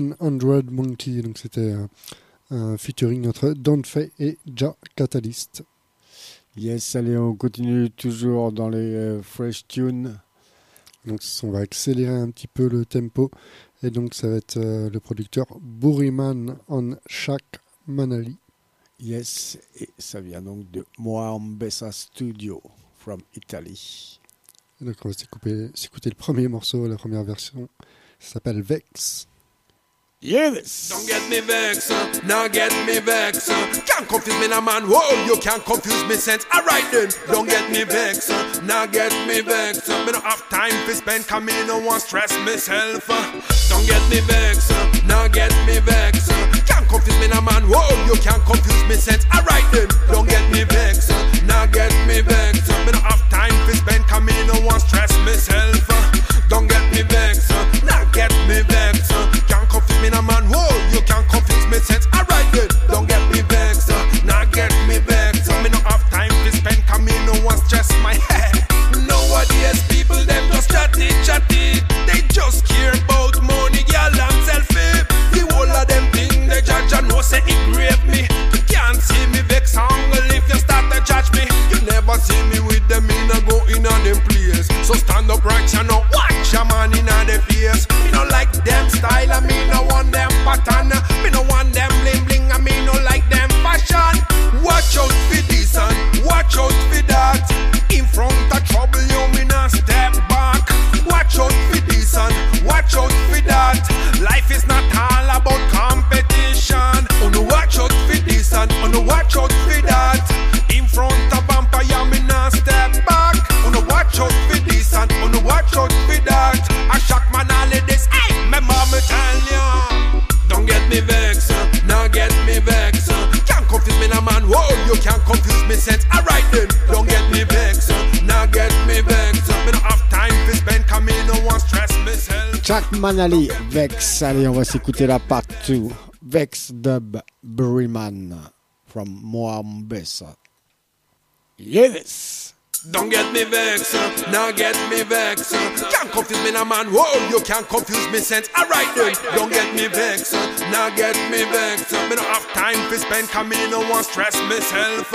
Speaker 5: 100 Monkey. Donc c'était un featuring entre Don Fay et Jah Catalyst. Yes, allez, on continue toujours dans les fresh tunes.
Speaker 4: Donc on va accélérer un petit peu le tempo. Et donc ça va être le producteur Buriman on Shak Manali.
Speaker 5: Yes, et ça vient donc de Moambessa Studio from Italy.
Speaker 4: Donc on va s'écouter le premier morceau, la première version. Ça s'appelle Vex.
Speaker 2: Yes. Don't get me vexed, now get me vexed. Can't confuse me, nah man. Whoa, you can't confuse me sense. Alright then, don't get me vexed, now get me vexed. Me no have time to spend, 'cause me no want stress myself. Don't get me vexed, now get me vexed. Can't confuse me, nah man. Whoa, you can't confuse me sense. Alright then, don't get me vexed, now get me then, don't get me vexed. Now get me vexed. Me no have time to spend, cause me no want stress myself.
Speaker 5: Chuck Manali, Vex. Allez, on va s'écouter la part 2. Vex Dub Berryman from Moambasa. Yes!
Speaker 2: Don't get me vexed, now get me vexed. Can't confuse me, no man. Whoa, you can't confuse me sense. Alright then, don't get me vexed, now get me vexed. Me don't have time to spend, cause me no want stress myself.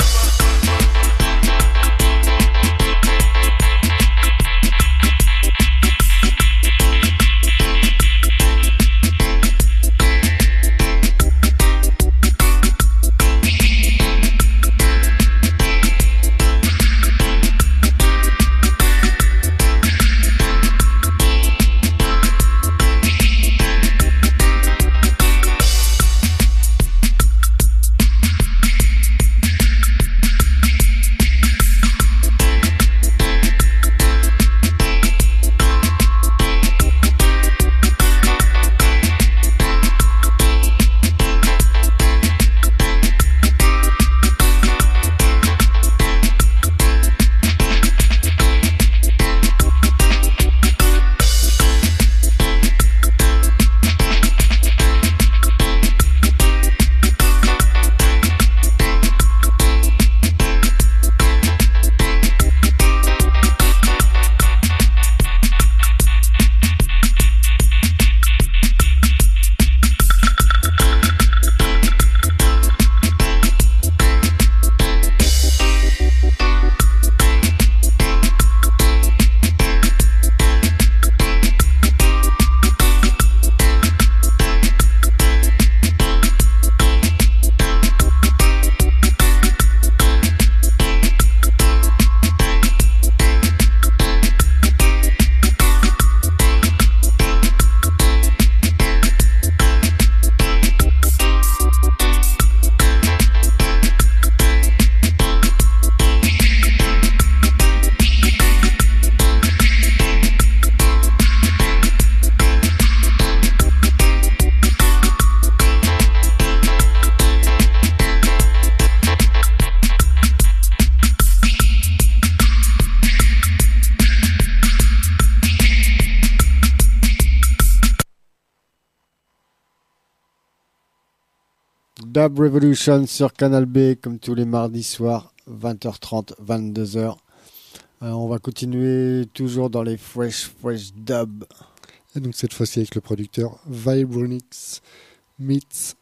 Speaker 5: Dub Revolution sur Canal B, comme tous les mardis soirs, 20h30, 22h. On va continuer toujours dans les fresh dub.
Speaker 4: Et donc cette fois-ci avec le producteur Vibronix meets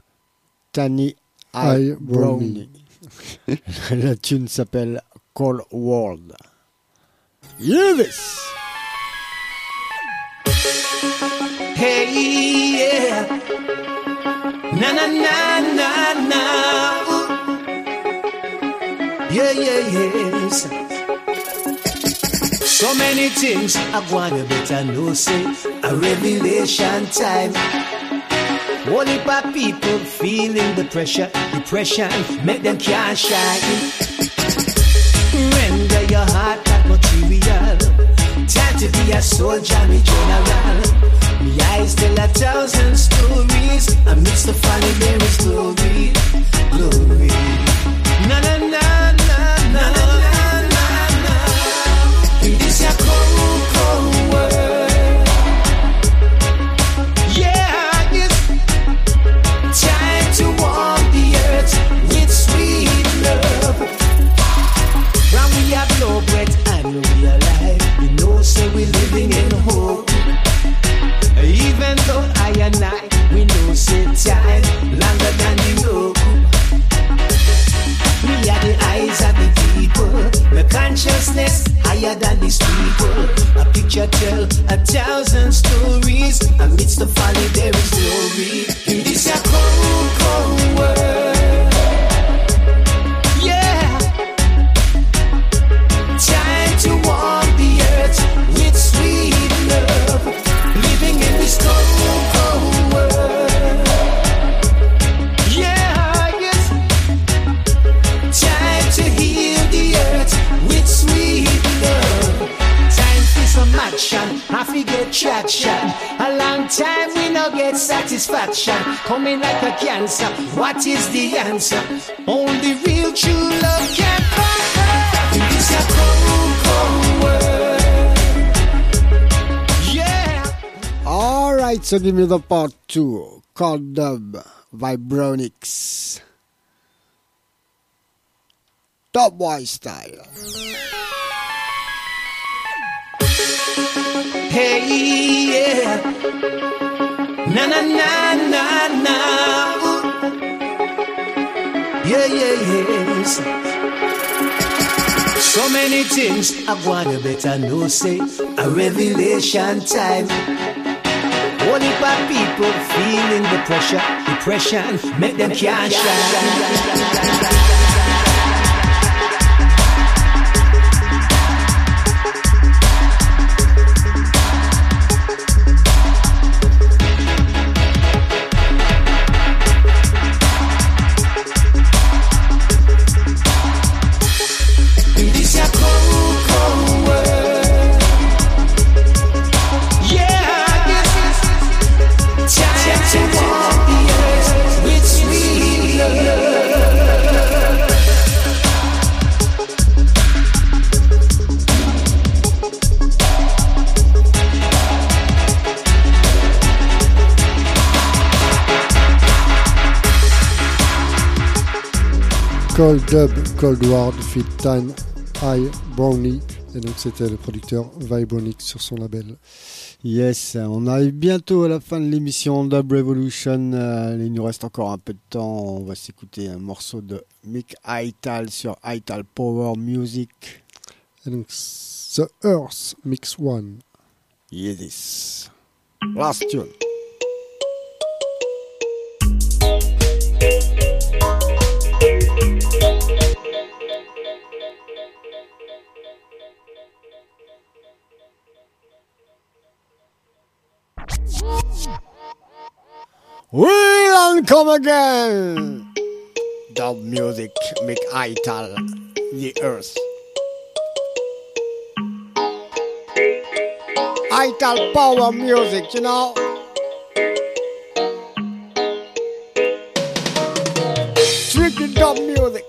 Speaker 5: Tani I. Brownie. La tune s'appelle Call World. Yes!
Speaker 10: Hey, yeah. Na na na na na. Ooh. Yeah, yes. So many things I wanna better know, say a revelation time. All heap of people feeling the pressure, depression, make them can't shine. Render your heart that material. Time to be a soldier, me general. My eyes tell 1,000 stories. Amidst the folly there is glory, glory. Na na na na na na na na. In this a cold, cold world. Yeah, yes. Time to warm the earth with sweet love. When we have no breath and we are alive, we know say we living in hope. Even though I and I, we know say time longer than the rope. We are the eyes of the people, the consciousness higher than these people. A picture tell 1,000 stories. Amidst the folly there is glory. In this a cold, cold world. Yeah. Time to warm the earth with sweet love. Living in this cold, cold world. Yeah, yes. Time to heal the earth with sweet love. Time for some action, I get traction. A long time we no get satisfaction. Coming like a cancer, what is the answer? Only real true love can find.
Speaker 5: So give me the part 2, Cold Dub, Vibronics. Dubwise style.
Speaker 10: Hey, yeah. Na na na na na. Yeah, yes. So many things I wanna better know, say a revelation time. Only bad people feeling the pressure, depression, make them can't shine.
Speaker 4: Cold Dub, Cold Ward, Fit Time, I, Brownie. Et donc c'était le producteur Vibronics sur son label.
Speaker 5: Yes, on arrive bientôt à la fin de l'émission Dub Revolution. Il nous reste encore un peu de temps. On va s'écouter un morceau de Mick Ital sur Ital Power Music.
Speaker 4: Et donc The Earth Mix One.
Speaker 5: Yes. Last tune. We'll come again. Dub music, make Ital, the earth. Ital power music, you know. Strictly dub music.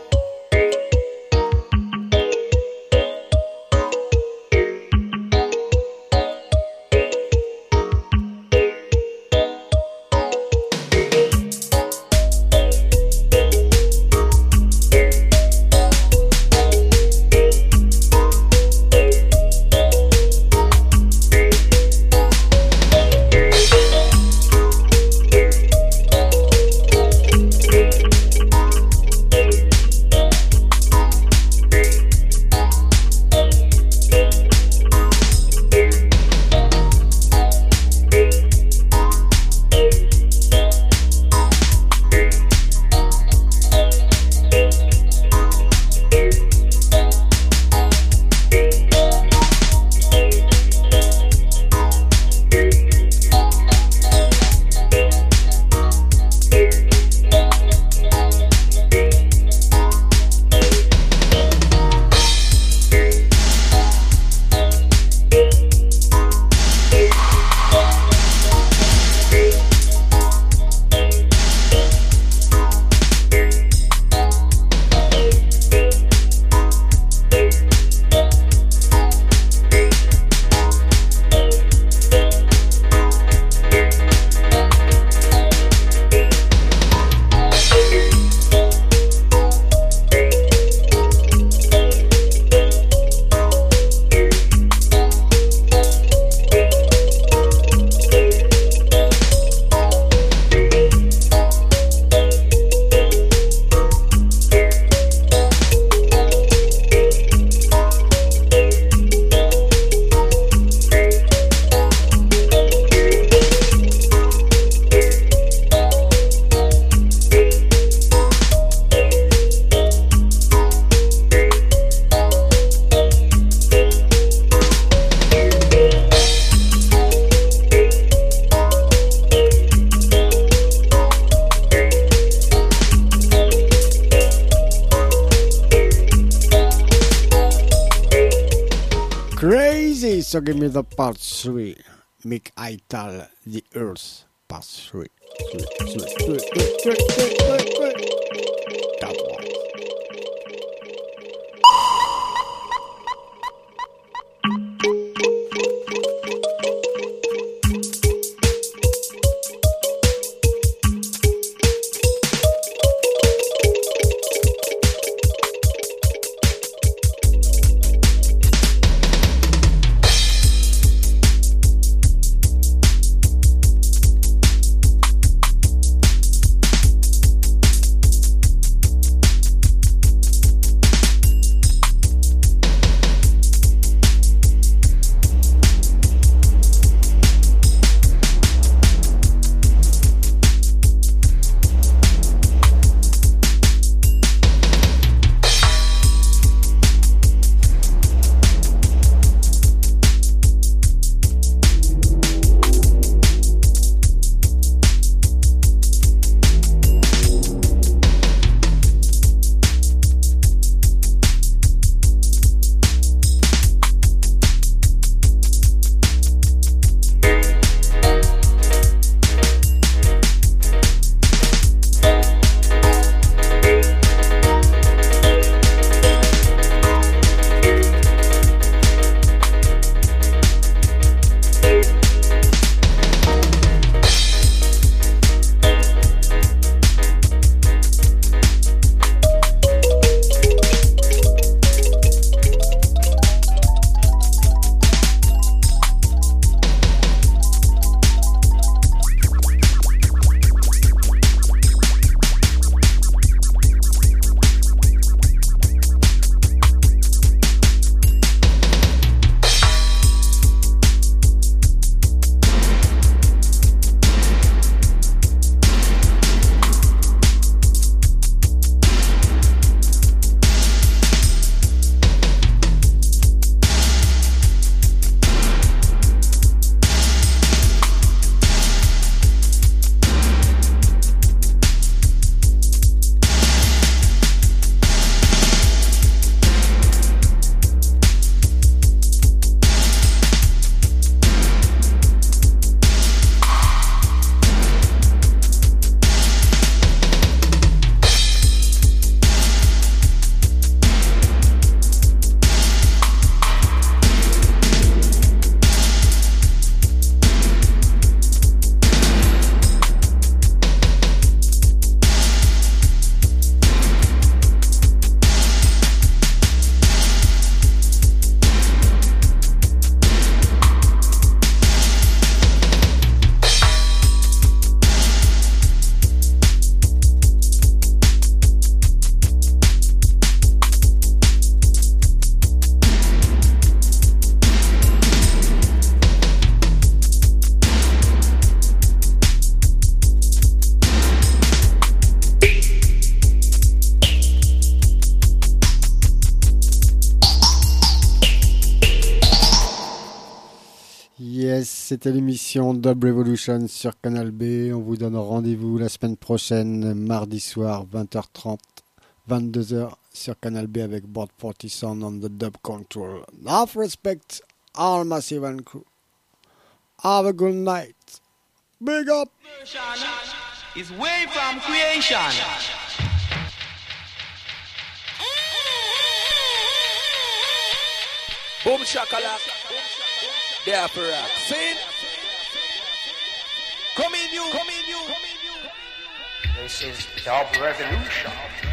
Speaker 5: So give me the part 3. Mick Ital, the earth, part 3. That one. c'était l'émission Dub Revolution sur Canal B. On vous donne rendez-vous la semaine prochaine, mardi soir, 20h30, 22h sur Canal B avec Board 40 Sound on the Dub Control. Enough respect, all Massive and crew. Have a good night. Big up.
Speaker 11: Is way from creation.
Speaker 2: Boom shakalak. There for rock. Sing. Come in you.
Speaker 3: This is Dub Revolution.